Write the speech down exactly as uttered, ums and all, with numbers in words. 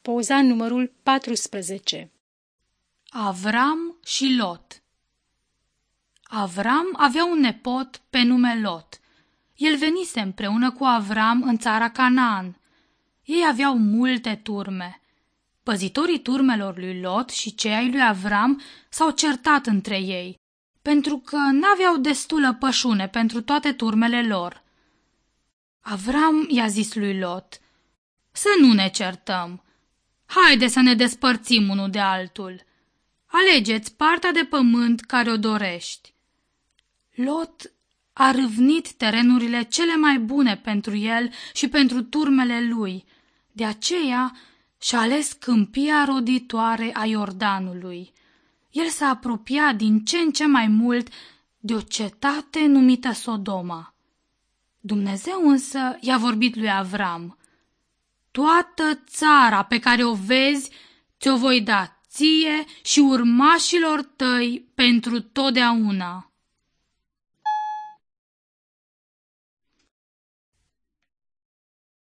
Poza numărul paisprezece. Avram și Lot. Avram avea un nepot pe nume Lot. El venise împreună cu Avram în țara Canaan. Ei aveau multe turme. Păzitorii turmelor lui Lot și cei ai lui Avram s-au certat între ei, pentru că n-aveau destulă pășune pentru toate turmele lor. Avram i-a zis lui Lot: să nu ne certăm. Haide să ne despărțim unul de altul. Alegeți partea de pământ care o dorești. Lot a râvnit terenurile cele mai bune pentru el și pentru turmele lui. De aceea și-a ales câmpia roditoare a Iordanului. El s-a apropiat din ce în ce mai mult de o cetate numită Sodoma. Dumnezeu însă i-a vorbit lui Avram: toată țara pe care o vezi ți-o voi da ție și urmașilor tăi pentru totdeauna.